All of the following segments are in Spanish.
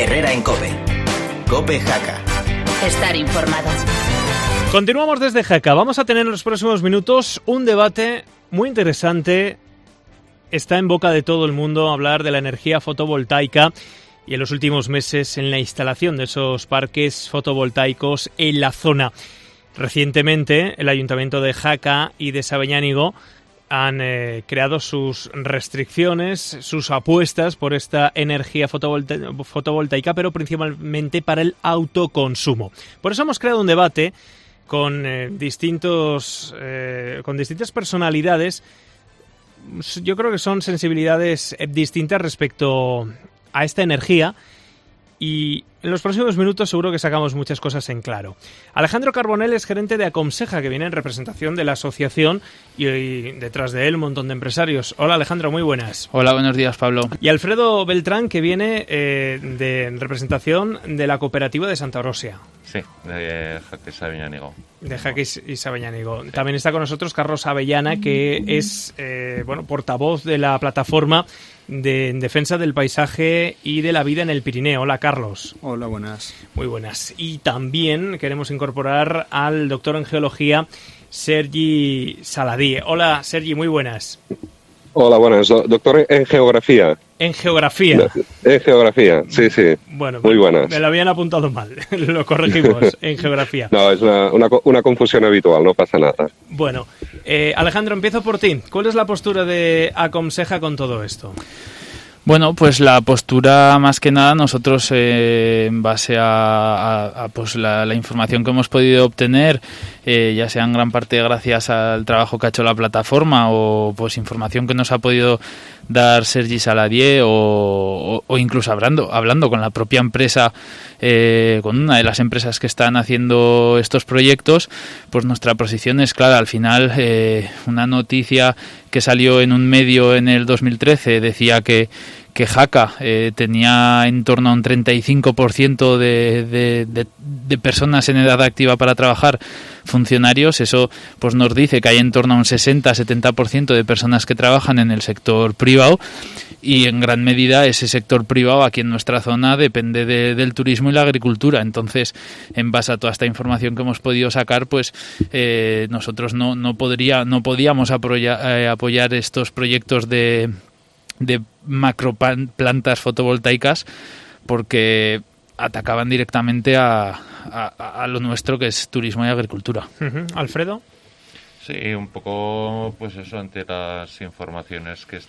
Herrera en COPE. COPE Jaca. Estar informado. Continuamos desde Jaca. Vamos a tener en los próximos minutos un debate muy interesante. Está en boca de todo el mundo hablar de la energía fotovoltaica y en los últimos meses en la instalación de esos parques fotovoltaicos en la zona. Recientemente el Ayuntamiento de Jaca y de Sabeñánigo han creado sus restricciones, sus apuestas por esta energía fotovoltaica, pero principalmente para el autoconsumo. Por eso hemos creado un debate con distintas personalidades. Yo creo que son sensibilidades distintas respecto a esta energía. Y en los próximos minutos seguro que sacamos muchas cosas en claro. Alejandro Carbonell es gerente de Acomseja, que viene en representación de la asociación, y detrás de él un montón de empresarios. Hola Alejandro, muy buenas. Hola, buenos días Pablo. Y Alfredo Beltrán, que viene en representación de la cooperativa de Santa Orosia. Sí, de Jaca y Sabeñánigo. De Jaca y Sabeñánigo. Sí. También está con nosotros Carlos Avellana, que es portavoz de la plataforma en defensa del paisaje y de la vida en el Pirineo. Hola, Carlos. Hola, buenas. Muy buenas. Y también queremos incorporar al doctor en geología, Sergi Saladí. Hola, Sergi, muy buenas. Hola, buenas. Doctor en geografía. En geografía. En geografía, sí, sí. Bueno, muy buenas. Me lo habían apuntado mal. Lo corregimos. En geografía. No, es una confusión habitual, no pasa nada. Bueno, Alejandro, empiezo por ti. ¿Cuál es la postura de Acomseja con todo esto? Bueno, pues la postura, más que nada, nosotros en base a pues la información que hemos podido obtener, ya sea en gran parte gracias al trabajo que ha hecho la plataforma o pues información que nos ha podido dar Sergi Saladié o incluso hablando con la propia empresa, con una de las empresas que están haciendo estos proyectos, pues nuestra posición es clara. Al final, una noticia que salió en un medio en el 2013 decía que Jaca tenía en torno a un 35% de personas en edad activa para trabajar, funcionarios. Eso pues nos dice que hay en torno a un 60-70% de personas que trabajan en el sector privado, y en gran medida ese sector privado aquí en nuestra zona depende del turismo y la agricultura. Entonces, en base a toda esta información que hemos podido sacar, pues nosotros no podíamos apoyar estos proyectos de macroplantas fotovoltaicas, porque atacaban directamente a lo nuestro, que es turismo y agricultura. Uh-huh. ¿Alfredo? Sí, un poco pues eso, ante las informaciones que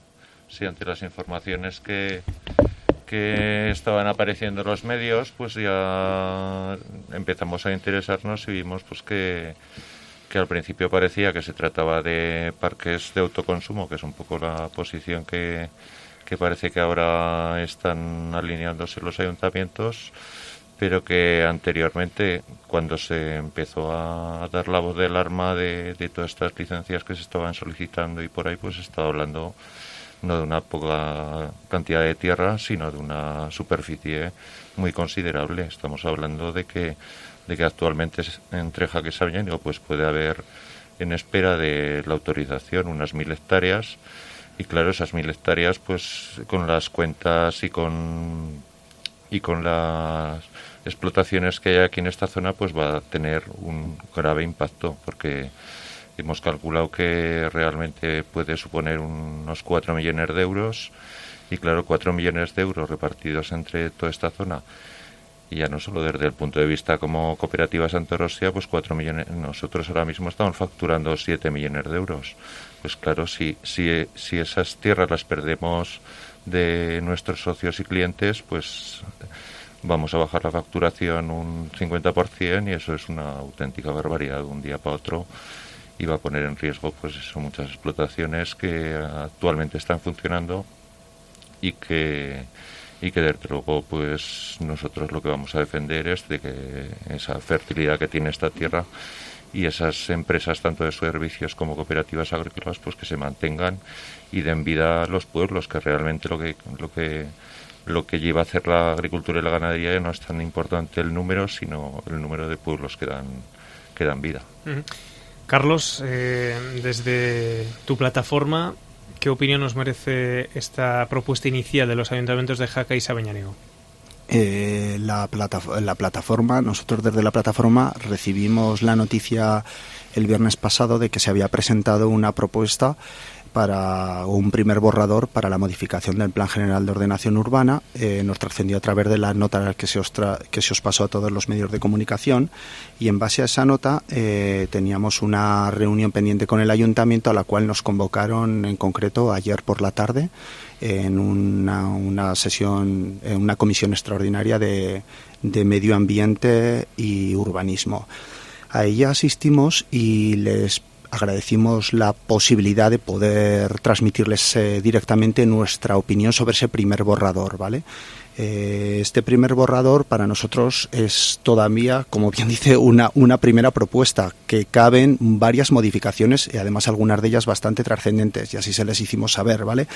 estaban apareciendo en los medios, pues ya empezamos a interesarnos y vimos pues que al principio parecía que se trataba de parques de autoconsumo, que es un poco la posición que parece que ahora están alineándose los ayuntamientos, pero que anteriormente, cuando se empezó a dar la voz de alarma de todas estas licencias que se estaban solicitando y por ahí, pues se estaba hablando no de una poca cantidad de tierra, sino de una superficie muy considerable. Estamos hablando de que actualmente entre Jaca y Sabeñánigo pues puede haber en espera de la autorización unas 1.000 hectáreas, y claro, esas 1.000 hectáreas pues con las cuentas y con las explotaciones que hay aquí en esta zona pues va a tener un grave impacto, porque hemos calculado que realmente puede suponer unos 4 millones de euros, y claro, 4 millones de euros repartidos entre toda esta zona, y ya no solo desde el punto de vista como cooperativa Santa Orosia, pues 4 millones, nosotros ahora mismo estamos facturando 7 millones de euros. Pues claro, si esas tierras las perdemos de nuestros socios y clientes, pues vamos a bajar la facturación un 50%, y eso es una auténtica barbaridad de un día para otro, y va a poner en riesgo pues eso, muchas explotaciones que actualmente están funcionando y que desde luego pues nosotros lo que vamos a defender es de que esa fertilidad que tiene esta tierra y esas empresas tanto de servicios como cooperativas agrícolas pues que se mantengan y den vida a los pueblos, que realmente lo que lleva a hacer la agricultura y la ganadería no es tan importante el número, sino el número de pueblos que dan vida. Uh-huh. Carlos, desde tu plataforma, ¿qué opinión nos merece esta propuesta inicial de los ayuntamientos de Jaca y Sabeñánigo? la plataforma, nosotros desde la plataforma recibimos la noticia el viernes pasado de que se había presentado una propuesta para un primer borrador para la modificación del Plan General de Ordenación Urbana. Nos trascendió a través de la nota que se os pasó a todos los medios de comunicación, y en base a esa nota teníamos una reunión pendiente con el Ayuntamiento, a la cual nos convocaron en concreto ayer por la tarde en una sesión, en una comisión extraordinaria de Medio Ambiente y Urbanismo. A ella asistimos y les agradecimos la posibilidad de poder transmitirles directamente nuestra opinión sobre ese primer borrador, ¿vale? Este primer borrador para nosotros es todavía, como bien dice, una primera propuesta, que caben varias modificaciones y además algunas de ellas bastante trascendentes, y así se les hicimos saber, ¿vale?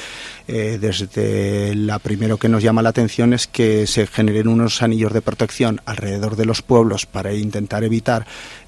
Desde la primero que nos llama la atención es que se generen unos anillos de protección alrededor de los pueblos para intentar evitar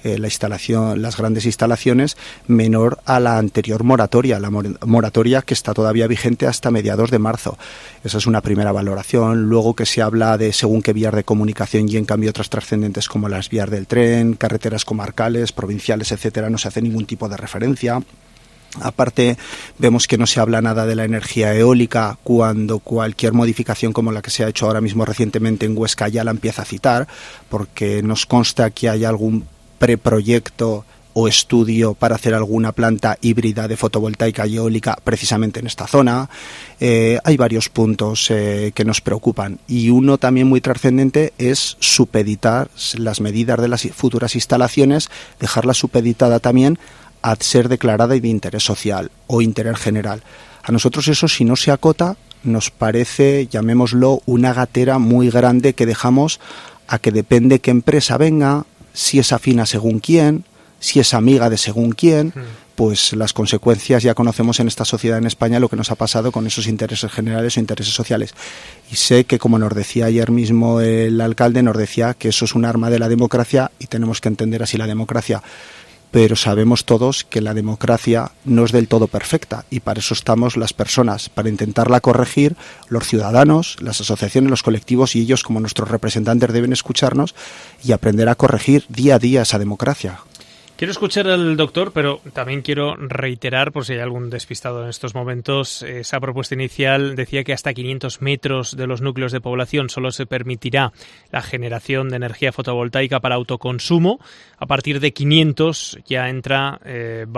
las grandes instalaciones, menor a la anterior moratoria, la moratoria que está todavía vigente hasta mediados de marzo. Esa es una primera valoración. Luego que se habla de según qué vías de comunicación, y en cambio otras trascendentes como las vías del tren, carreteras comarcales, provinciales, etcétera, no se hace ningún tipo de referencia. Aparte, vemos que no se habla nada de la energía eólica, cuando cualquier modificación como la que se ha hecho ahora mismo recientemente en Huesca ya la empieza a citar, porque nos consta que hay algún preproyecto o estudio para hacer alguna planta híbrida de fotovoltaica y eólica precisamente en esta zona. Hay varios puntos que nos preocupan, y uno también muy trascendente es supeditar las medidas de las futuras instalaciones, dejarla supeditada también a ser declarada de interés social o interés general. A nosotros eso, si no se acota, nos parece, llamémoslo, una gatera muy grande que dejamos a que depende qué empresa venga, si es afina según quién, si es amiga de según quién, pues las consecuencias ya conocemos en esta sociedad en España, lo que nos ha pasado con esos intereses generales o intereses sociales. Y sé que, como nos decía ayer mismo el alcalde, nos decía que eso es un arma de la democracia y tenemos que entender así la democracia. Pero sabemos todos que la democracia no es del todo perfecta, y para eso estamos las personas, para intentarla corregir. Los ciudadanos, las asociaciones, los colectivos, y ellos como nuestros representantes deben escucharnos y aprender a corregir día a día esa democracia. Quiero escuchar al doctor, pero también quiero reiterar, por si hay algún despistado en estos momentos, esa propuesta inicial decía que hasta 500 metros de los núcleos de población solo se permitirá la generación de energía fotovoltaica para autoconsumo. A partir de 500 ya entra en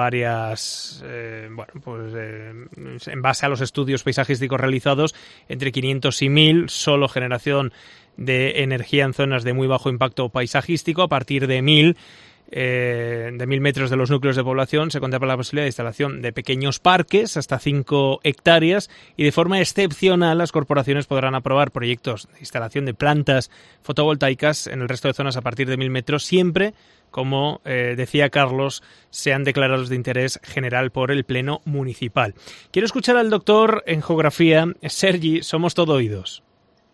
base a los estudios paisajísticos realizados, entre 500 y 1000, solo generación de energía en zonas de muy bajo impacto paisajístico. A partir de 1000 metros de los núcleos de población se contempla la posibilidad de instalación de pequeños parques hasta 5 hectáreas, y de forma excepcional las corporaciones podrán aprobar proyectos de instalación de plantas fotovoltaicas en el resto de zonas a partir de 1000 metros, siempre, como decía Carlos, sean declarados de interés general por el Pleno Municipal. Quiero escuchar al doctor en geografía. Sergi, somos todo oídos.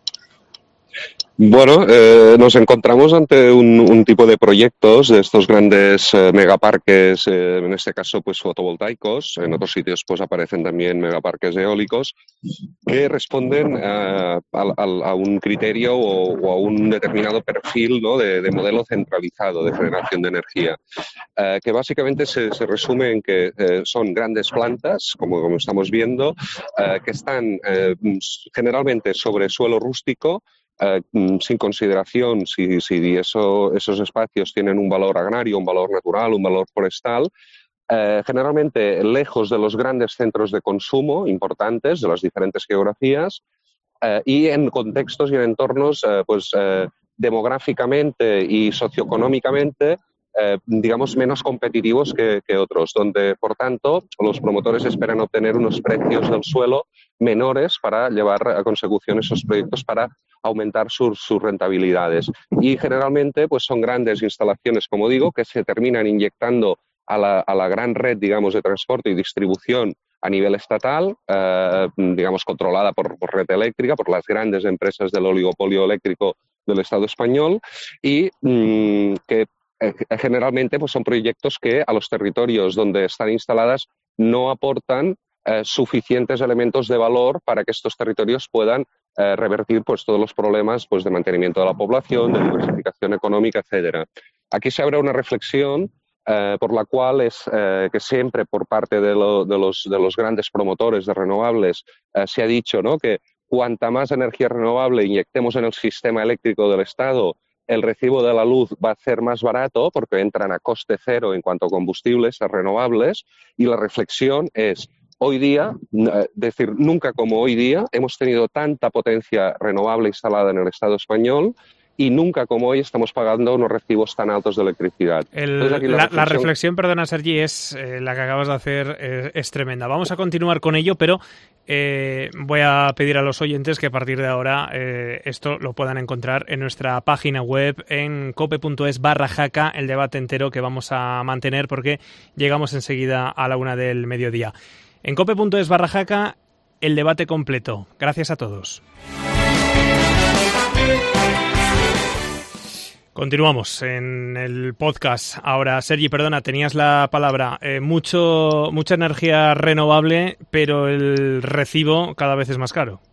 Bueno, nos encontramos ante un tipo de proyectos de estos grandes megaparques, en este caso pues fotovoltaicos, en otros sitios pues aparecen también megaparques eólicos, que responden a un criterio o a un determinado perfil, ¿no?, de modelo centralizado de generación de energía, que básicamente se resume en que son grandes plantas, como estamos viendo, que están generalmente sobre suelo rústico, sin consideración si esos espacios tienen un valor agrario, un valor natural, un valor forestal, generalmente lejos de los grandes centros de consumo importantes de las diferentes geografías, y en contextos y en entornos demográficamente y socioeconómicamente digamos menos competitivos que otros, donde por tanto los promotores esperan obtener unos precios del suelo menores para llevar a consecución esos proyectos, para aumentar sus rentabilidades. Y generalmente pues son grandes instalaciones, como digo, que se terminan inyectando a la gran red, digamos, de transporte y distribución a nivel estatal, digamos, controlada por red eléctrica, por las grandes empresas del oligopolio eléctrico del Estado español, y que generalmente pues son proyectos que a los territorios donde están instaladas no aportan suficientes elementos de valor para que estos territorios puedan revertir pues, todos los problemas pues, de mantenimiento de la población, de diversificación económica, etcétera. Aquí se abre una reflexión por la cual es que siempre por parte de los grandes promotores de renovables se ha dicho, ¿no?, que cuanta más energía renovable inyectemos en el sistema eléctrico del Estado, el recibo de la luz va a ser más barato porque entran a coste cero en cuanto a combustibles renovables, y la reflexión es: hoy día, decir, nunca como hoy día, hemos tenido tanta potencia renovable instalada en el Estado español y nunca como hoy estamos pagando unos recibos tan altos de electricidad. La reflexión, perdona Sergi, es la que acabas de hacer, es tremenda. Vamos a continuar con ello, pero voy a pedir a los oyentes que a partir de ahora esto lo puedan encontrar en nuestra página web, en cope.es/jaca, el debate entero que vamos a mantener porque llegamos enseguida a la 1 del mediodía. En cope.es/jaca, el debate completo. Gracias a todos. Continuamos en el podcast. Ahora, Sergi, perdona, tenías la palabra. Mucha energía renovable, pero el recibo cada vez es más caro.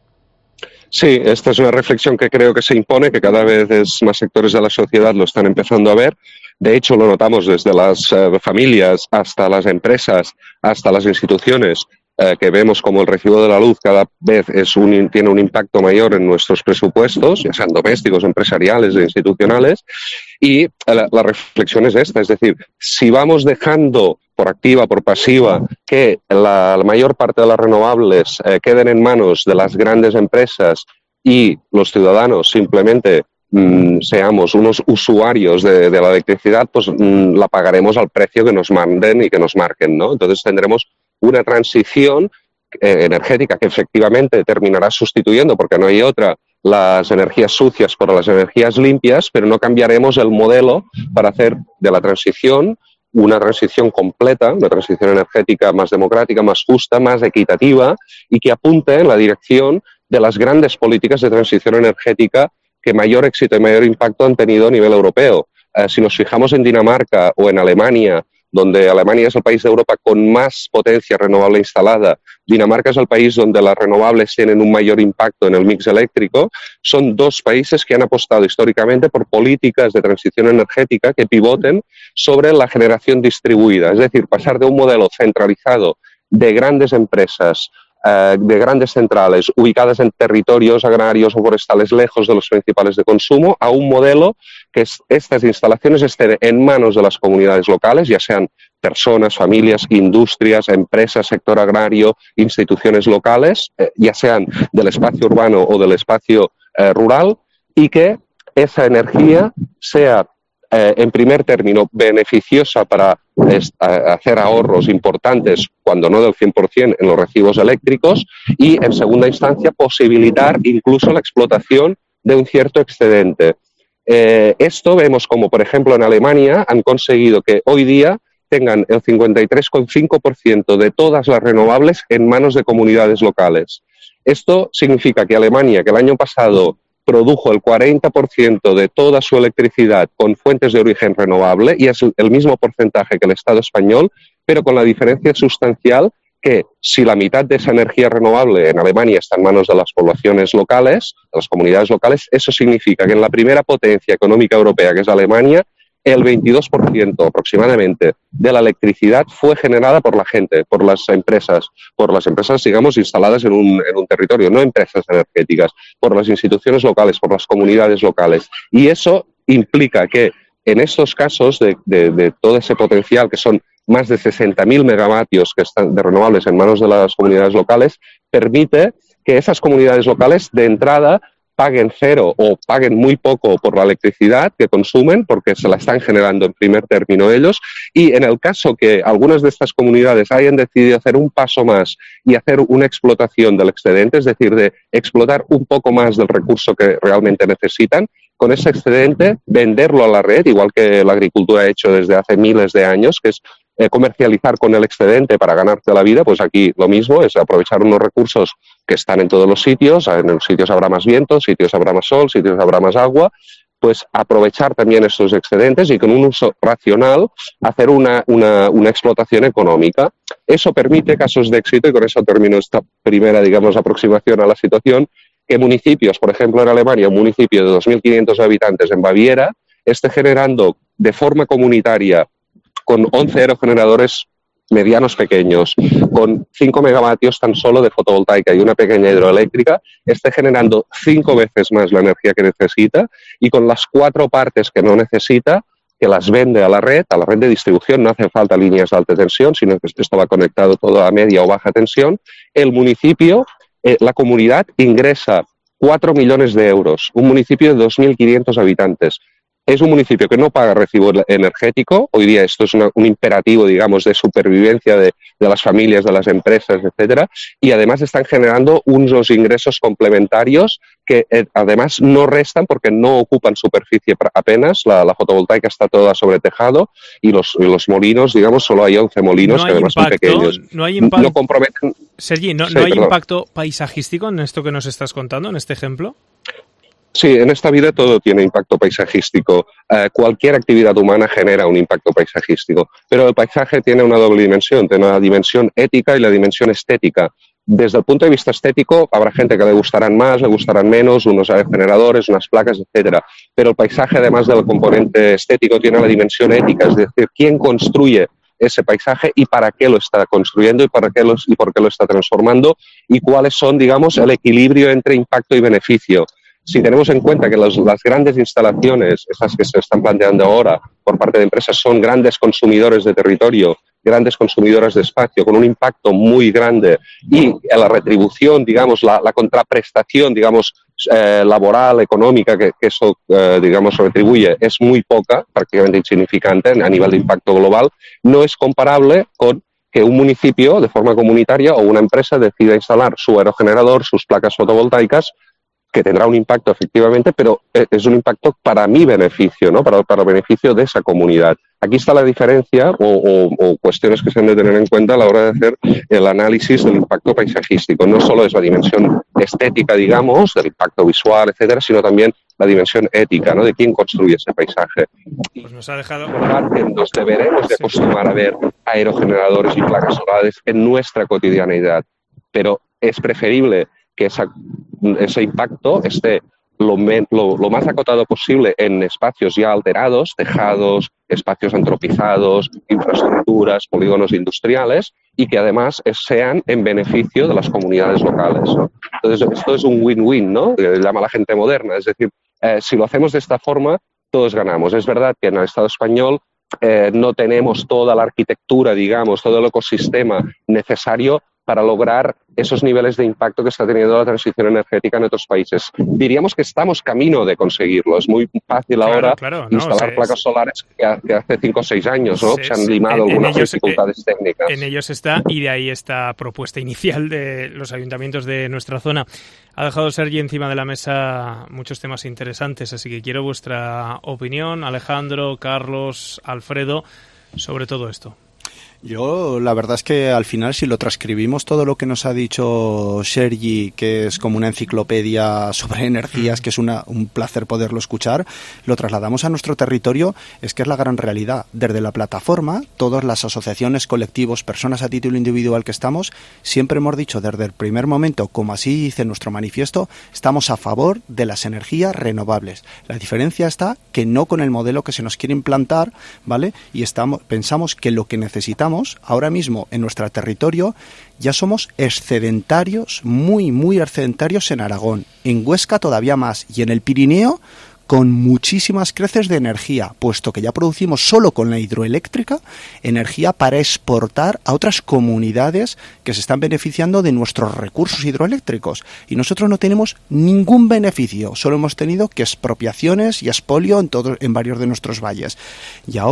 Sí, esta es una reflexión que creo que se impone, que cada vez más sectores de la sociedad lo están empezando a ver. De hecho, lo notamos desde las familias hasta las empresas, hasta las instituciones, que vemos como el recibo de la luz cada vez tiene un impacto mayor en nuestros presupuestos, ya sean domésticos, empresariales e institucionales, y la reflexión es esta, es decir, si vamos dejando por activa, por pasiva, que la mayor parte de las renovables queden en manos de las grandes empresas y los ciudadanos simplemente seamos unos usuarios de la electricidad, pues la pagaremos al precio que nos manden y que nos marquen, ¿no? Entonces tendremos una transición energética que efectivamente terminará sustituyendo, porque no hay otra, las energías sucias por las energías limpias, pero no cambiaremos el modelo para hacer de la transición una transición completa, una transición energética más democrática, más justa, más equitativa y que apunte en la dirección de las grandes políticas de transición energética que mayor éxito y mayor impacto han tenido a nivel europeo. Si nos fijamos en Dinamarca o en Alemania, donde Alemania es el país de Europa con más potencia renovable instalada, Dinamarca es el país donde las renovables tienen un mayor impacto en el mix eléctrico, son dos países que han apostado históricamente por políticas de transición energética que pivoten sobre la generación distribuida, es decir, pasar de un modelo centralizado de grandes empresas, de grandes centrales ubicadas en territorios agrarios o forestales lejos de los principales de consumo, a un modelo que estas instalaciones estén en manos de las comunidades locales, ya sean personas, familias, industrias, empresas, sector agrario, instituciones locales, ya sean del espacio urbano o del espacio rural, y que esa energía sea en primer término beneficiosa para hacer ahorros importantes, cuando no del 100% en los recibos eléctricos, y en segunda instancia posibilitar incluso la explotación de un cierto excedente. Esto vemos como, por ejemplo, en Alemania han conseguido que hoy día tengan el 53,5% de todas las renovables en manos de comunidades locales. Esto significa que Alemania, que el año pasado produjo el 40% de toda su electricidad con fuentes de origen renovable, y es el mismo porcentaje que el Estado español, pero con la diferencia sustancial que si la mitad de esa energía renovable en Alemania está en manos de las poblaciones locales, de las comunidades locales, eso significa que en la primera potencia económica europea, que es Alemania, el 22% aproximadamente de la electricidad fue generada por la gente, por las empresas, digamos, instaladas en un territorio, no empresas energéticas, por las instituciones locales, por las comunidades locales. Y eso implica que en estos casos de todo ese potencial, que son más de 60.000 megavatios que están de renovables en manos de las comunidades locales, permite que esas comunidades locales de entrada paguen cero o paguen muy poco por la electricidad que consumen, porque se la están generando en primer término ellos, y en el caso que algunas de estas comunidades hayan decidido hacer un paso más y hacer una explotación del excedente, es decir, de explotar un poco más del recurso que realmente necesitan, con ese excedente venderlo a la red, igual que la agricultura ha hecho desde hace miles de años, que es comercializar con el excedente para ganarte la vida, pues aquí lo mismo, es aprovechar unos recursos que están en todos los sitios, en los sitios habrá más viento, sitios habrá más sol, sitios habrá más agua, pues aprovechar también estos excedentes y con un uso racional hacer una explotación económica. Eso permite casos de éxito, y con eso termino esta primera, digamos, aproximación a la situación, que municipios, por ejemplo en Alemania, un municipio de 2.500 habitantes en Baviera, esté generando de forma comunitaria con 11 aerogeneradores medianos pequeños, con 5 megavatios tan solo de fotovoltaica y una pequeña hidroeléctrica, esté generando 5 veces más la energía que necesita, y con las 4 partes que no necesita, que las vende a la red de distribución. No hace falta líneas de alta tensión, sino que esto va conectado todo a media o baja tensión. El municipio, la comunidad, ingresa 4 millones de euros, un municipio de 2.500 habitantes. Es un municipio que no paga recibo energético. Hoy día esto es un imperativo, digamos, de supervivencia de las familias, de las empresas, etcétera. Y además están generando unos ingresos complementarios que además no restan porque no ocupan superficie apenas. La fotovoltaica está toda sobre tejado y los molinos, digamos, solo hay 11 molinos, que además son pequeños. No hay impacto. No comprometen. Sergi, ¿no hay impacto paisajístico en esto que nos estás contando, en este ejemplo? Sí, en esta vida todo tiene impacto paisajístico. Cualquier actividad humana genera un impacto paisajístico. Pero el paisaje tiene una doble dimensión, tiene la dimensión ética y la dimensión estética. Desde el punto de vista estético, habrá gente que le gustarán más, le gustarán menos, unos aerogeneradores, unas placas, etcétera. Pero el paisaje, además del componente estético, tiene la dimensión ética, es decir, quién construye ese paisaje y para qué lo está construyendo y por qué lo está transformando, y cuáles son, digamos, el equilibrio entre impacto y beneficio. Si tenemos en cuenta que las grandes instalaciones, esas que se están planteando ahora por parte de empresas, son grandes consumidores de territorio, grandes consumidoras de espacio, con un impacto muy grande, y la retribución, digamos, la contraprestación, digamos, laboral, económica que eso, digamos, retribuye es muy poca, prácticamente insignificante a nivel de impacto global, no es comparable con que un municipio, de forma comunitaria, o una empresa decida instalar su aerogenerador, sus placas fotovoltaicas, que tendrá un impacto efectivamente, pero es un impacto para mi beneficio, ¿no? Para el beneficio de esa comunidad. Aquí está la diferencia o cuestiones que se han de tener en cuenta a la hora de hacer el análisis del impacto paisajístico. No solo es la dimensión estética, digamos, del impacto visual, etcétera, sino también la dimensión ética, ¿no? De quién construye ese paisaje. Pues nos ha dejado... Nos deberemos de acostumbar a ver aerogeneradores y placas solares en nuestra cotidianeidad, pero es preferible que ese impacto esté lo más acotado posible en espacios ya alterados, tejados, espacios antropizados, infraestructuras, polígonos industriales, y que además sean en beneficio de las comunidades locales, ¿no? Entonces, esto es un win-win, ¿no? Que llama la gente moderna. Es decir, si lo hacemos de esta forma, todos ganamos. Es verdad que en el Estado español no tenemos toda la arquitectura, digamos, todo el ecosistema necesario para lograr esos niveles de impacto que está teniendo la transición energética en otros países. Diríamos que estamos camino de conseguirlo. Es muy fácil ahora instalar placas solares que hace 5 o 6 años, ¿no? Se han limado algunas dificultades técnicas. En ellos está, y de ahí esta propuesta inicial de los ayuntamientos de nuestra zona. Ha dejado Sergi encima de la mesa muchos temas interesantes, así que quiero vuestra opinión, Alejandro, Carlos, Alfredo, sobre todo esto. Yo, la verdad es que al final, si lo transcribimos todo lo que nos ha dicho Sergi, que es como una enciclopedia sobre energías, que es un placer poderlo escuchar, lo trasladamos a nuestro territorio, es que es la gran realidad. Desde la plataforma, todas las asociaciones, colectivos, personas a título individual que estamos, siempre hemos dicho desde el primer momento, como así dice nuestro manifiesto, estamos a favor de las energías renovables. La diferencia está que no con el modelo que se nos quiere implantar, ¿vale? Y pensamos que lo que necesitamos ahora mismo en nuestro territorio, ya somos excedentarios, muy, muy excedentarios en Aragón, en Huesca todavía más, y en el Pirineo con muchísimas creces de energía, puesto que ya producimos solo con la hidroeléctrica energía para exportar a otras comunidades que se están beneficiando de nuestros recursos hidroeléctricos. Y nosotros no tenemos ningún beneficio, solo hemos tenido que expropiaciones y expolio en varios de nuestros valles. Y ahora,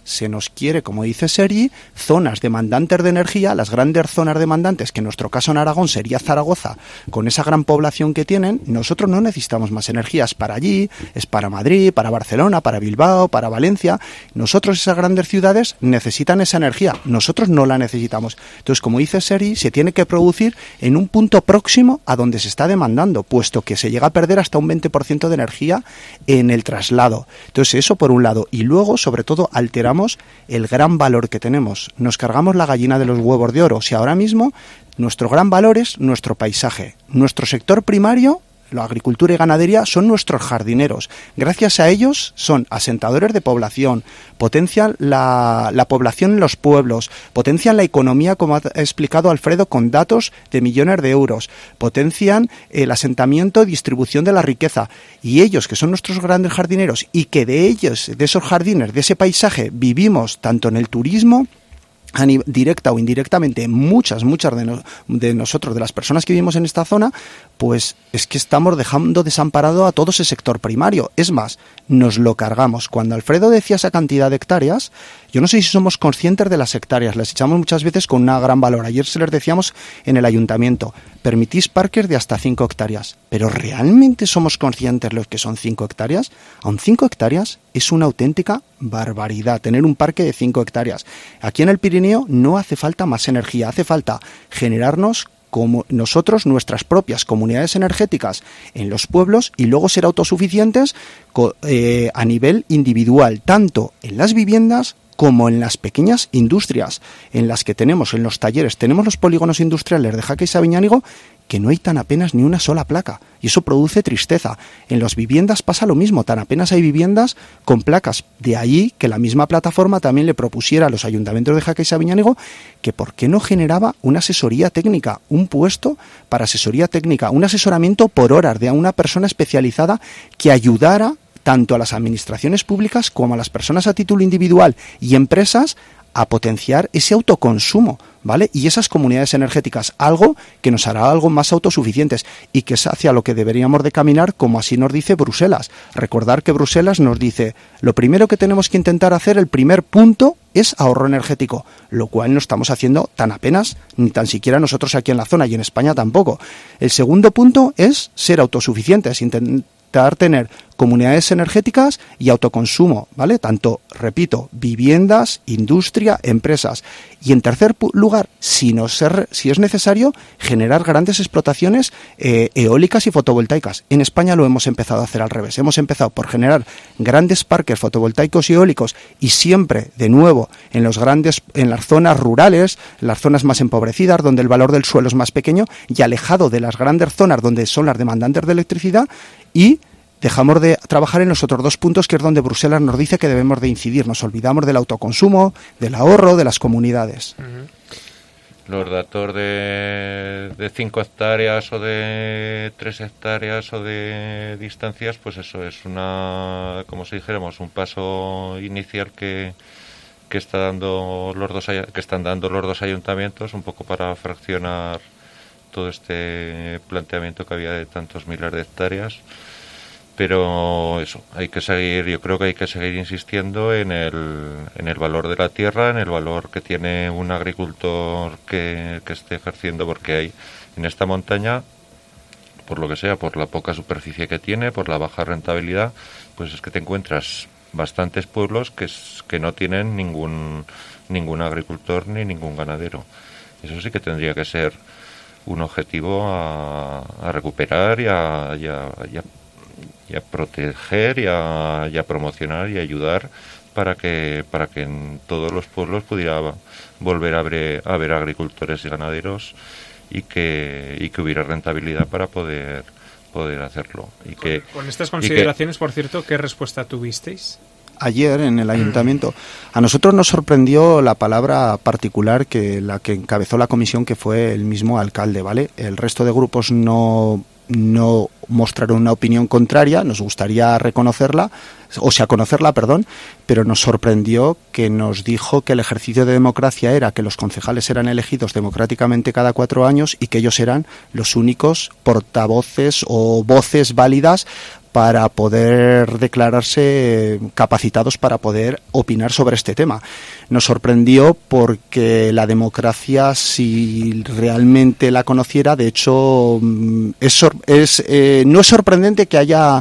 se nos quiere, como dice Sergi, zonas demandantes de energía, las grandes zonas demandantes, que en nuestro caso en Aragón sería Zaragoza, con esa gran población que tienen. Nosotros no necesitamos más energía, es para allí, es para Madrid, para Barcelona, para Bilbao, para Valencia. Nosotros, esas grandes ciudades, necesitan esa energía, nosotros no la necesitamos. Entonces, como dice Sergi, se tiene que producir en un punto próximo a donde se está demandando, puesto que se llega a perder hasta un 20% de energía en el traslado. Entonces, eso por un lado. Y luego, sobre todo, alteramos el gran valor que tenemos. Nos cargamos la gallina de los huevos de oro. Si ahora mismo nuestro gran valor es nuestro paisaje, nuestro sector primario, la agricultura y ganadería, son nuestros jardineros. Gracias a ellos son asentadores de población, potencian la población en los pueblos, potencian la economía, como ha explicado Alfredo, con datos de millones de euros, potencian el asentamiento y distribución de la riqueza. Y ellos, que son nuestros grandes jardineros, y que de ellos, de esos jardines, de ese paisaje, vivimos tanto en el turismo, directa o indirectamente, muchas de nosotros, de las personas que vivimos en esta zona, pues es que estamos dejando desamparado a todo ese sector primario. Es más, nos lo cargamos. Cuando Alfredo decía esa cantidad de hectáreas, yo no sé si somos conscientes de las hectáreas, las echamos muchas veces con una gran valor. Ayer se les decíamos en el ayuntamiento, permitís parques de hasta 5 hectáreas, pero ¿realmente somos conscientes de lo que son 5 hectáreas? Aún 5 hectáreas es una auténtica barbaridad, tener un parque de 5 hectáreas. Aquí en el Pirineo no hace falta más energía, hace falta generarnos como nosotros nuestras propias comunidades energéticas en los pueblos y luego ser autosuficientes a nivel individual, tanto en las viviendas como en las pequeñas industrias en las que tenemos, en los talleres. Tenemos los polígonos industriales de Jaca y Sabiñánigo que no hay tan apenas ni una sola placa, y eso produce tristeza. En las viviendas pasa lo mismo, tan apenas hay viviendas con placas. De ahí que la misma plataforma también le propusiera a los ayuntamientos de Jaca y Sabiñánigo que por qué no generaba una asesoría técnica, un puesto para asesoría técnica, un asesoramiento por horas de una persona especializada que ayudara tanto a las administraciones públicas como a las personas a título individual y empresas a potenciar ese autoconsumo, ¿vale? Y esas comunidades energéticas, algo que nos hará algo más autosuficientes y que es hacia lo que deberíamos de caminar, como así nos dice Bruselas. Recordar que Bruselas nos dice, lo primero que tenemos que intentar hacer, el primer punto, es ahorro energético, lo cual no estamos haciendo tan apenas, ni tan siquiera nosotros aquí en la zona y en España tampoco. El segundo punto es ser autosuficientes, intentar tener comunidades energéticas y autoconsumo, ¿vale? Tanto, repito, viviendas, industria, empresas. Y en tercer lugar, si es necesario, generar grandes explotaciones eólicas y fotovoltaicas. En España lo hemos empezado a hacer al revés. Hemos empezado por generar grandes parques fotovoltaicos y eólicos y siempre, de nuevo, en las zonas rurales, las zonas más empobrecidas, donde el valor del suelo es más pequeño y alejado de las grandes zonas donde son las demandantes de electricidad, y dejamos de trabajar en los otros dos puntos, que es donde Bruselas nos dice que debemos de incidir. Nos olvidamos del autoconsumo, del ahorro, de las comunidades. Los datos de 5 hectáreas o de 3 hectáreas o de distancias, pues eso es como si dijéramos, un paso inicial que están dando los dos ayuntamientos, un poco para fraccionar todo este planteamiento que había de tantos miles de hectáreas. Pero eso, yo creo que hay que seguir insistiendo en el valor de la tierra, en el valor que tiene un agricultor que esté ejerciendo, porque hay en esta montaña, por lo que sea, por la poca superficie que tiene, por la baja rentabilidad, pues es que te encuentras bastantes pueblos que no tienen ningún agricultor ni ningún ganadero. Eso sí que tendría que ser un objetivo a recuperar y a proteger y a promocionar y ayudar para que en todos los pueblos pudiera volver a haber agricultores y ganaderos y que hubiera rentabilidad para poder hacerlo. Con estas consideraciones, por cierto, ¿qué respuesta tuvisteis? Ayer en el ayuntamiento, a nosotros nos sorprendió la palabra particular que la que encabezó la comisión, que fue el mismo alcalde, ¿vale? El resto de grupos no mostraron una opinión contraria, nos gustaría conocerla, pero nos sorprendió que nos dijo que el ejercicio de democracia era que los concejales eran elegidos democráticamente cada 4 años y que ellos eran los únicos portavoces o voces válidas para poder declararse capacitados para poder opinar sobre este tema. Nos sorprendió porque la democracia, si realmente la conociera, de hecho, no es sorprendente que haya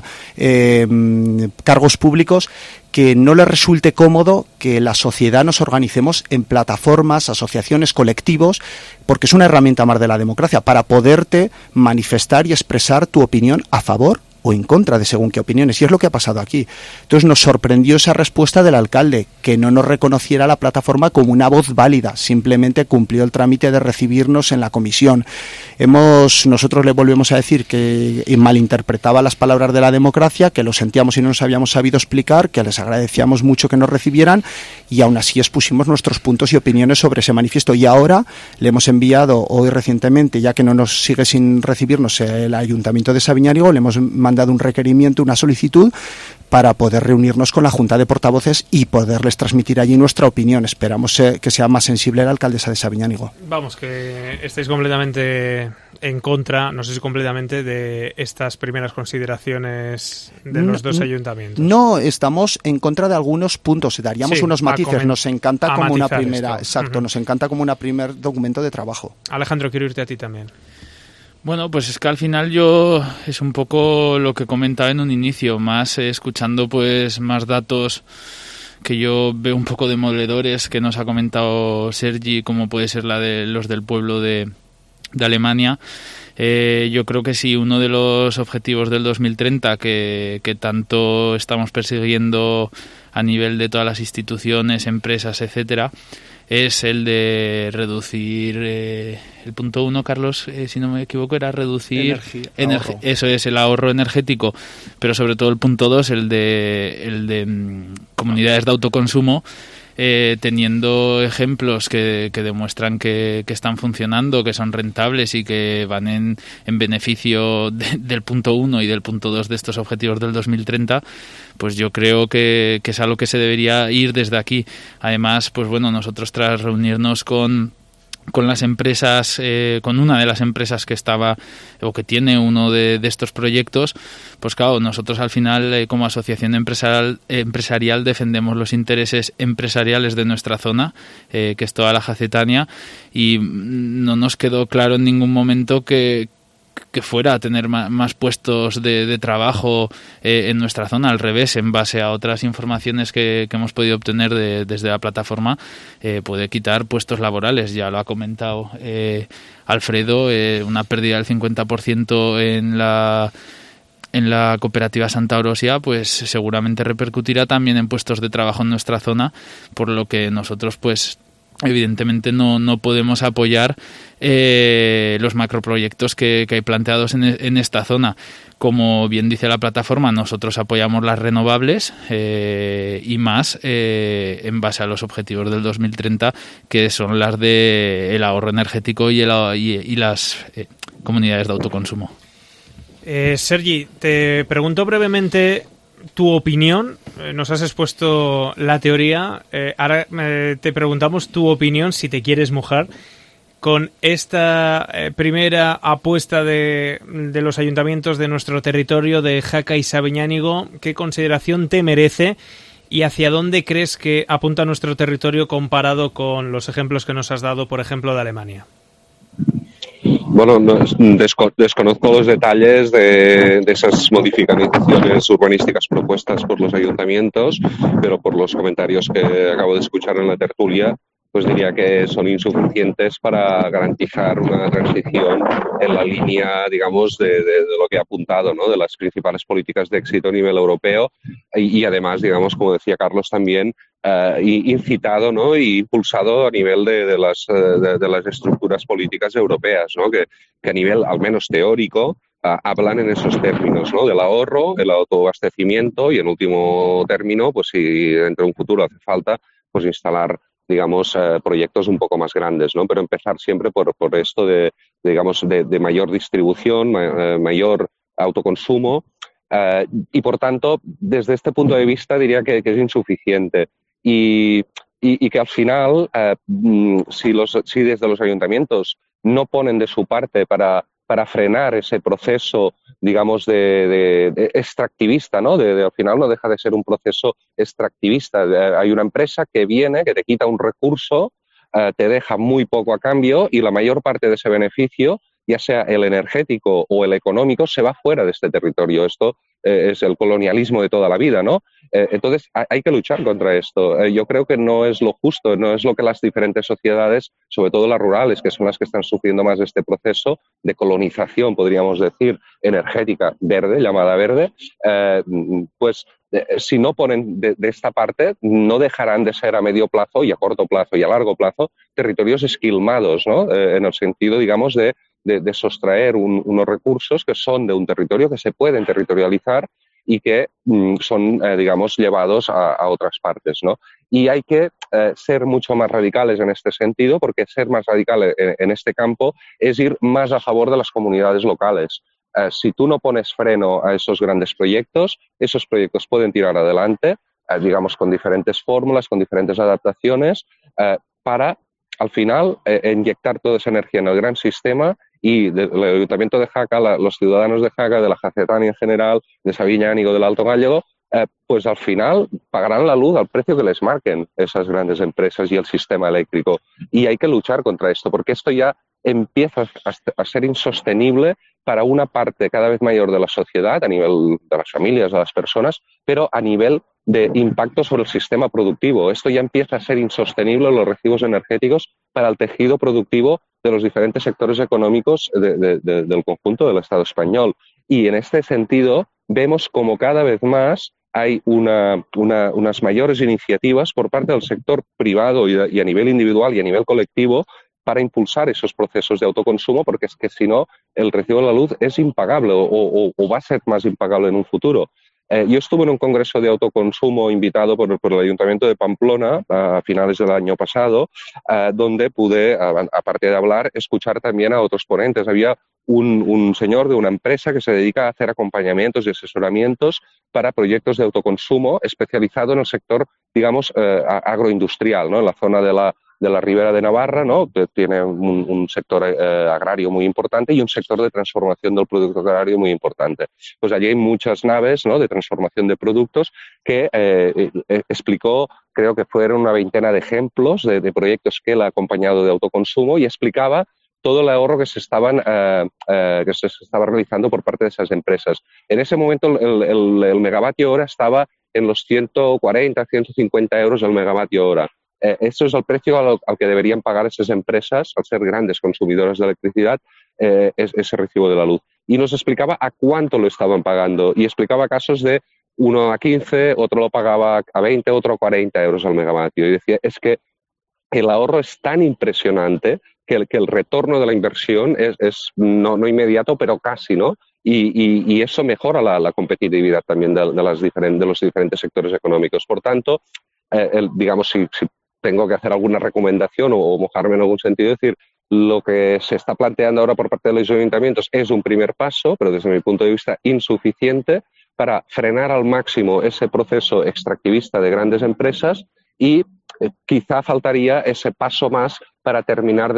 cargos públicos que no les resulte cómodo que la sociedad nos organicemos en plataformas, asociaciones, colectivos, porque es una herramienta más de la democracia, para poderte manifestar y expresar tu opinión a favor o en contra de según qué opiniones, y es lo que ha pasado aquí. Entonces nos sorprendió esa respuesta del alcalde, que no nos reconociera la plataforma como una voz válida, simplemente cumplió el trámite de recibirnos en la comisión. Nosotros le volvemos a decir que malinterpretaba las palabras de la democracia, que lo sentíamos y no nos habíamos sabido explicar, que les agradecíamos mucho que nos recibieran, y aún así expusimos nuestros puntos y opiniones sobre ese manifiesto, y ahora le hemos enviado hoy recientemente, ya que no nos sigue sin recibirnos el Ayuntamiento de Sabiñánigo, le hemos mandado un requerimiento, una solicitud para poder reunirnos con la Junta de Portavoces y poderles transmitir allí nuestra opinión. Esperamos que sea más sensible la alcaldesa de Sabiñánigo. Vamos, que estáis completamente en contra, no sé si completamente, de estas primeras consideraciones de los dos ayuntamientos. No, estamos en contra de algunos puntos, daríamos unos matices. Nos encanta como una primera, exacto, nos encanta como una primer documento de trabajo. Alejandro, quiero irte a ti también. Bueno, pues es que al final es un poco lo que comentaba en un inicio, más escuchando pues más datos que yo veo un poco demoledores que nos ha comentado Sergi, como puede ser la de los del pueblo de Alemania. Yo creo que sí, uno de los objetivos del 2030 que tanto estamos persiguiendo a nivel de todas las instituciones, empresas, etcétera, es el de reducir el punto 1, Carlos, si no me equivoco, era reducir eso es, el ahorro energético, pero sobre todo el punto 2, el de comunidades de autoconsumo, teniendo ejemplos que demuestran que están funcionando, que son rentables y que van en beneficio del punto 1 y del punto 2 de estos objetivos del 2030, pues yo creo que es algo que se debería ir desde aquí. Además, pues bueno, nosotros tras reunirnos con las empresas, con una de las empresas que estaba o que tiene uno de estos proyectos, pues claro, nosotros al final como asociación empresarial defendemos los intereses empresariales de nuestra zona, que es toda la Jacetania, y no nos quedó claro en ningún momento que fuera a tener más puestos de trabajo en nuestra zona. Al revés, en base a otras informaciones que hemos podido obtener desde la plataforma, puede quitar puestos laborales. Ya lo ha comentado Alfredo, una pérdida del 50% en la cooperativa Santa Orosia, pues seguramente repercutirá también en puestos de trabajo en nuestra zona, por lo que nosotros pues evidentemente no podemos apoyar los macroproyectos que hay planteados en esta zona. Como bien dice la plataforma, nosotros apoyamos las renovables y más en base a los objetivos del 2030, que son las de el ahorro energético y las comunidades de autoconsumo. Sergi, te pregunto brevemente tu opinión. Nos has expuesto la teoría, ahora te preguntamos tu opinión, si te quieres mojar, con esta primera apuesta de los ayuntamientos de nuestro territorio de Jaca y Sabiñánigo. ¿Qué consideración te merece y hacia dónde crees que apunta nuestro territorio comparado con los ejemplos que nos has dado, por ejemplo, de Alemania? Bueno, desconozco los detalles de esas modificaciones urbanísticas propuestas por los ayuntamientos, pero por los comentarios que acabo de escuchar en la tertulia, pues diría que son insuficientes para garantizar una transición en la línea, digamos, de lo que ha apuntado, ¿no? De las principales políticas de éxito a nivel europeo y además, digamos, como decía Carlos también, incitado, ¿no? Y impulsado a nivel de las estructuras políticas europeas, ¿no? Que a nivel al menos teórico hablan en esos términos, ¿no? Del ahorro, el autoabastecimiento y en último término, pues si dentro de un futuro hace falta, pues instalar, digamos, proyectos un poco más grandes, ¿no? Pero empezar siempre por esto de mayor distribución, mayor autoconsumo, y por tanto, desde este punto de vista diría que es insuficiente y que al final, si desde los ayuntamientos no ponen de su parte para para frenar ese proceso, digamos, de extractivista, ¿no? Al final no deja de ser un proceso extractivista. Hay una empresa que viene, que te quita un recurso, te deja muy poco a cambio y la mayor parte de ese beneficio, ya sea el energético o el económico, se va fuera de este territorio. Esto es el colonialismo de toda la vida, ¿no? Entonces, hay que luchar contra esto. Yo creo que no es lo justo, no es lo que las diferentes sociedades, sobre todo las rurales, que son las que están sufriendo más este proceso de colonización, podríamos decir, energética verde, llamada verde, pues si no ponen de esta parte, no dejarán de ser a medio plazo y a corto plazo y a largo plazo territorios esquilmados, ¿no? En el sentido, digamos, de sustraer unos recursos que son de un territorio, que se pueden territorializar y que son, digamos, llevados a otras partes, ¿no? Y hay que ser mucho más radicales en este sentido, porque ser más radical en este campo es ir más a favor de las comunidades locales. Si tú no pones freno a esos grandes proyectos, esos proyectos pueden tirar adelante, digamos, con diferentes fórmulas, con diferentes adaptaciones, para, al final, inyectar toda esa energía en el gran sistema y el Ayuntamiento de Jaca, los ciudadanos de Jaca, de la Jacetania en general, de Sabiñánigo, del Alto Gállego, pues al final pagarán la luz al precio que les marquen esas grandes empresas y el sistema eléctrico. Y hay que luchar contra esto, porque esto ya empieza a ser insostenible para una parte cada vez mayor de la sociedad, a nivel de las familias, de las personas, pero a nivel de impacto sobre el sistema productivo. Esto ya empieza a ser insostenible, los recibos energéticos, para el tejido productivo de los diferentes sectores económicos del conjunto del Estado español. Y en este sentido vemos como cada vez más hay unas mayores iniciativas por parte del sector privado y a nivel individual y a nivel colectivo para impulsar esos procesos de autoconsumo, porque es que si no, el recibo de la luz es impagable o va a ser más impagable en un futuro. Yo estuve en un congreso de autoconsumo invitado por el Ayuntamiento de Pamplona a finales del año pasado, donde pude, aparte de hablar, escuchar también a otros ponentes. Había un señor de una empresa que se dedica a hacer acompañamientos y asesoramientos para proyectos de autoconsumo especializado en el sector, digamos, agroindustrial, ¿no? En la zona de la Ribera de Navarra, ¿no? Tiene un sector agrario muy importante y un sector de transformación del producto agrario muy importante. Pues allí hay muchas naves, ¿no?, de transformación de productos que explicó, creo que fueron una veintena de ejemplos de proyectos que él ha acompañado de autoconsumo y explicaba todo el ahorro que se estaba realizando por parte de esas empresas. En ese momento el megavatio hora estaba en los 140, 150 euros el megavatio hora. Eso es el precio al que deberían pagar esas empresas, al ser grandes consumidoras de electricidad, ese recibo de la luz. Y nos explicaba a cuánto lo estaban pagando y explicaba casos de uno a 15, otro lo pagaba a 20, otro a 40 euros al megavatio. Y decía, es que el ahorro es tan impresionante que el retorno de la inversión es no inmediato, pero casi, ¿no? Y eso mejora la competitividad también de los diferentes sectores económicos. Por tanto, digamos, si tengo que hacer alguna recomendación o mojarme en algún sentido, es decir, lo que se está planteando ahora por parte de los ayuntamientos es un primer paso, pero desde mi punto de vista insuficiente, para frenar al máximo ese proceso extractivista de grandes empresas y quizá faltaría ese paso más para terminar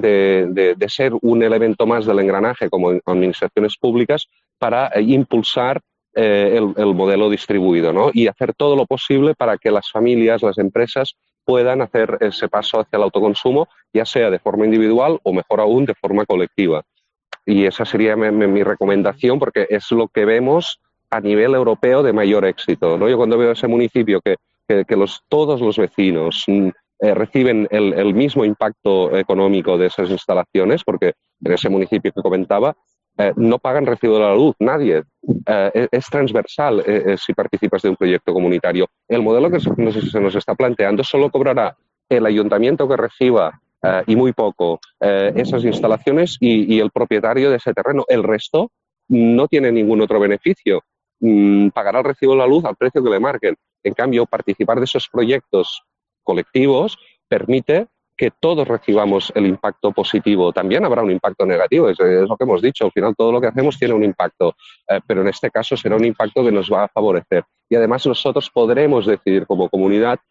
de ser un elemento más del engranaje como administraciones públicas para impulsar el modelo distribuido, ¿no? Y hacer todo lo posible para que las familias, las empresas puedan hacer ese paso hacia el autoconsumo, ya sea de forma individual o mejor aún de forma colectiva. Y esa sería mi recomendación, porque es lo que vemos a nivel europeo de mayor éxito, ¿no? Yo cuando veo ese municipio que todos los vecinos reciben el mismo impacto económico de esas instalaciones, porque en ese municipio que comentaba no pagan recibo de la luz, nadie. Es transversal si participas de un proyecto comunitario. El modelo que se nos está planteando solo cobrará el ayuntamiento que reciba y muy poco esas instalaciones y el propietario de ese terreno. El resto no tiene ningún otro beneficio. Pagará el recibo de la luz al precio que le marquen. En cambio, participar de esos proyectos colectivos permite que todos recibamos el impacto positivo. También habrá un impacto negativo, es lo que hemos dicho. Al final todo lo que hacemos tiene un impacto, pero en este caso será un impacto que nos va a favorecer. Y además nosotros podremos decidir como comunidad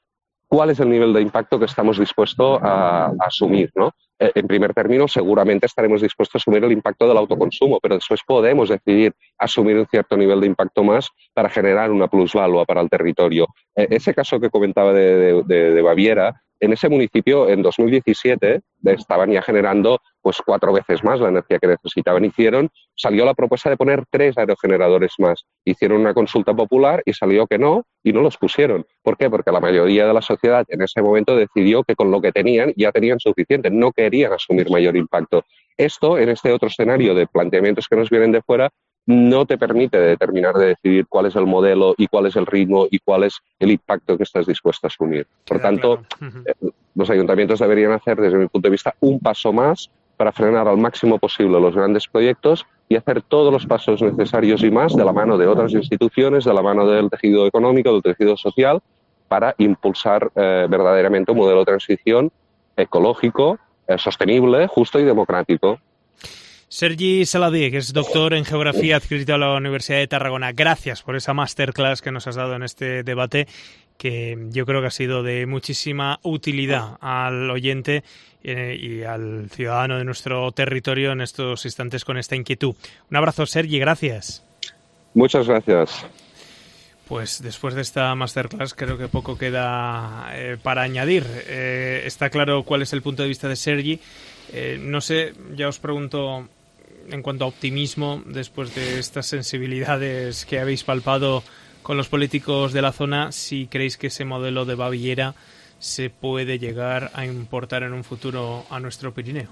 cuál es el nivel de impacto que estamos dispuestos a asumir, ¿no? En primer término, seguramente estaremos dispuestos a asumir el impacto del autoconsumo, pero después podemos decidir asumir un cierto nivel de impacto más para generar una plusvalua para el territorio. Ese caso que comentaba de Baviera, en ese municipio en 2017 estaban ya generando pues 4 veces más la energía que necesitaban. Salió la propuesta de poner 3 aerogeneradores más. Hicieron una consulta popular y salió que no, y no los pusieron. ¿Por qué? Porque la mayoría de la sociedad en ese momento decidió que con lo que tenían ya tenían suficiente, no querían asumir mayor impacto. Esto, en este otro escenario de planteamientos que nos vienen de fuera, no te permite determinar de decidir cuál es el modelo y cuál es el ritmo y cuál es el impacto que estás dispuesto a asumir. Por tanto, los ayuntamientos deberían hacer, desde mi punto de vista, un paso más para frenar al máximo posible los grandes proyectos y hacer todos los pasos necesarios y más de la mano de otras instituciones, de la mano del tejido económico, del tejido social, para impulsar verdaderamente un modelo de transición ecológico, sostenible, justo y democrático. Sergi Saladí, que es doctor en Geografía adscrito a la Universidad de Tarragona. Gracias por esa masterclass que nos has dado en este debate, que yo creo que ha sido de muchísima utilidad al oyente y al ciudadano de nuestro territorio en estos instantes con esta inquietud. Un abrazo, Sergi, gracias. Muchas gracias. Pues después de esta masterclass creo que poco queda para añadir. Está claro cuál es el punto de vista de Sergi. No sé, ya os pregunto en cuanto a optimismo, después de estas sensibilidades que habéis palpado con los políticos de la zona, si creéis que ese modelo de Baviera se puede llegar a importar en un futuro a nuestro Pirineo.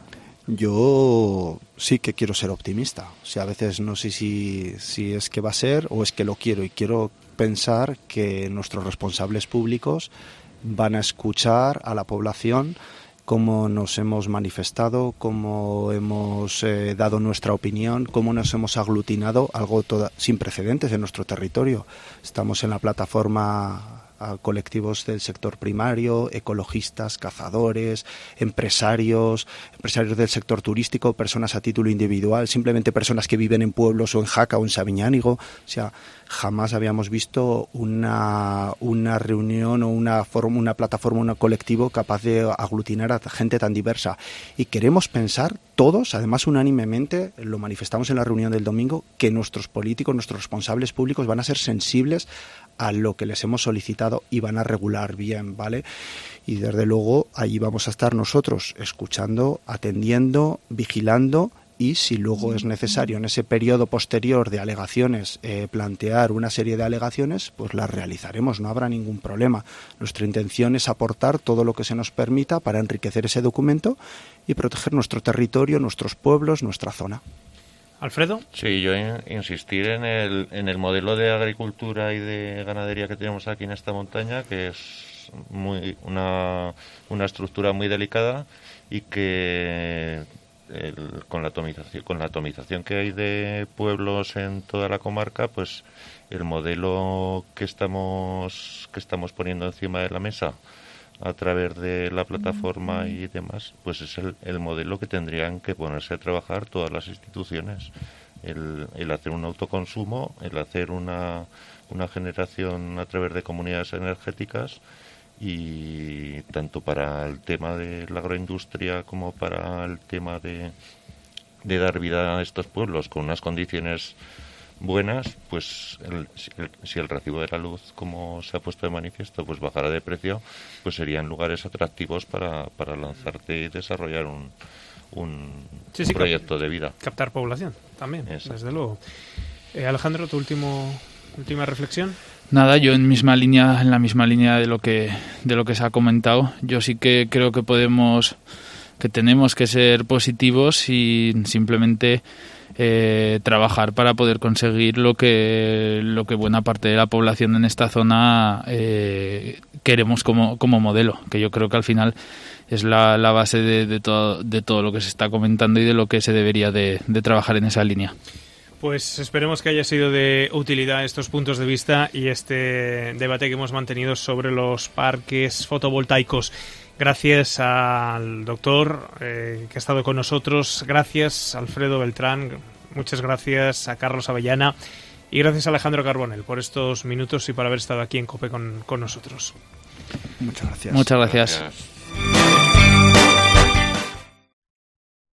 Yo sí que quiero ser optimista. O sea, a veces no sé si es que va a ser o es que lo quiero, y quiero pensar que nuestros responsables públicos van a escuchar a la población, cómo nos hemos manifestado, cómo hemos dado nuestra opinión, cómo nos hemos aglutinado, algo sin precedentes en nuestro territorio. Estamos en la plataforma a colectivos del sector primario, ecologistas, cazadores, empresarios del sector turístico, personas a título individual, simplemente personas que viven en pueblos o en Jaca o en Sabiñánigo. O sea, jamás habíamos visto una reunión o una plataforma, un colectivo capaz de aglutinar a gente tan diversa. Y queremos pensar todos, además unánimemente, lo manifestamos en la reunión del domingo, que nuestros políticos, nuestros responsables públicos van a ser sensibles a lo que les hemos solicitado y van a regular bien, ¿vale? Y desde luego allí vamos a estar nosotros escuchando, atendiendo, vigilando, y si luego es necesario en ese periodo posterior de alegaciones plantear una serie de alegaciones, pues las realizaremos, no habrá ningún problema. Nuestra intención es aportar todo lo que se nos permita para enriquecer ese documento y proteger nuestro territorio, nuestros pueblos, nuestra zona. ¿Alfredo? Sí, yo insistir en el modelo de agricultura y de ganadería que tenemos aquí en esta montaña, que es una estructura muy delicada y que con la atomización que hay de pueblos en toda la comarca, pues el modelo que estamos poniendo encima de la mesa a través de la plataforma y demás, pues es el modelo que tendrían que ponerse a trabajar todas las instituciones. El hacer un autoconsumo, el hacer una generación a través de comunidades energéticas, y tanto para el tema de la agroindustria como para el tema de dar vida a estos pueblos con unas condiciones buenas, pues si el recibo de la luz, como se ha puesto de manifiesto, pues bajara de precio, pues serían lugares atractivos para lanzarte y desarrollar un proyecto de vida. Captar población también, desde luego. Alejandro, tu última reflexión. Nada, yo en la misma línea de lo que se ha comentado. Yo sí que creo que tenemos que ser positivos y simplemente trabajar para poder conseguir lo que buena parte de la población en esta zona queremos como modelo, que yo creo que al final es la base de todo lo que se está comentando y de lo que se debería de trabajar en esa línea. Pues esperemos que haya sido de utilidad estos puntos de vista y este debate que hemos mantenido sobre los parques fotovoltaicos. Gracias al doctor que ha estado con nosotros, gracias a Alfredo Beltrán, muchas gracias a Carlos Avellana y gracias a Alejandro Carbonell por estos minutos y por haber estado aquí en COPE con nosotros. Muchas gracias. Muchas gracias.